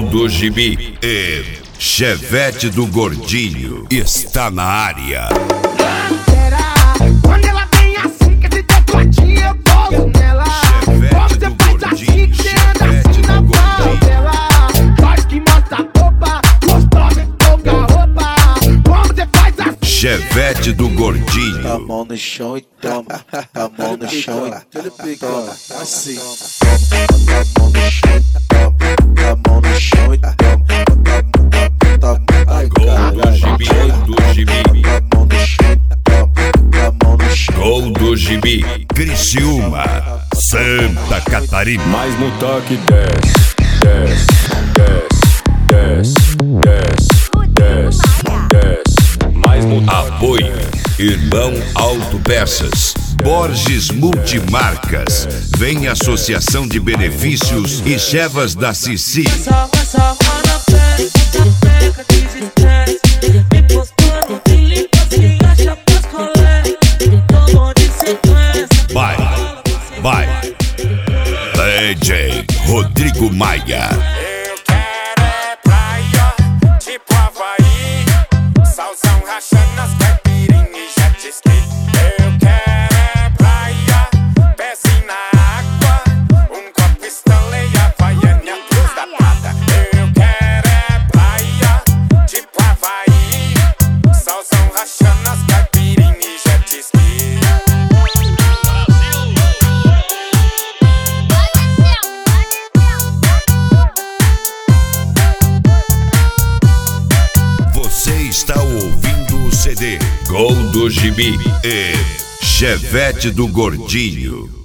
do Gibi e Chevette do Gordinho está na área. Quando ela vem assim, que esse tatuadinho eu colo nela. Chevette do Gordinho, Chevette do Gordinho. Faz que mostra a roupa, gostosa, pouca roupa. Como você faz assim? Chevette do Gordinho. A mão no chão e toma, a mão no chão e toma, assim. A mão no chão e toma, a mão no chão e toma. Gol do Gibi, do Gibi. A mão no chão e toma, a mão no chão. Gol do Gibi, Criciúma, Santa Catarina. Mais no toque, desce, desce, desce, desce, desce, desce, desce. Mais no Apoio Irmão Autopeças, Borges Multimarcas, Vem Associação de Benefícios e Chevas da Cici. Vai, DJ Rodrigo Maia. Eu quero é praia, tipo Havaí, salzão rachando as caipirinhas e jet ski. Eu quero é praia, pezinho na água, copo Stanley, Havaiana e a Cruz da Prata. Eu quero é praia, tipo Havaí, salzão rachando as caipirinhas e jet ski. Você está ouvindo o CD Gol do Gibi e Chevette do Gordinho.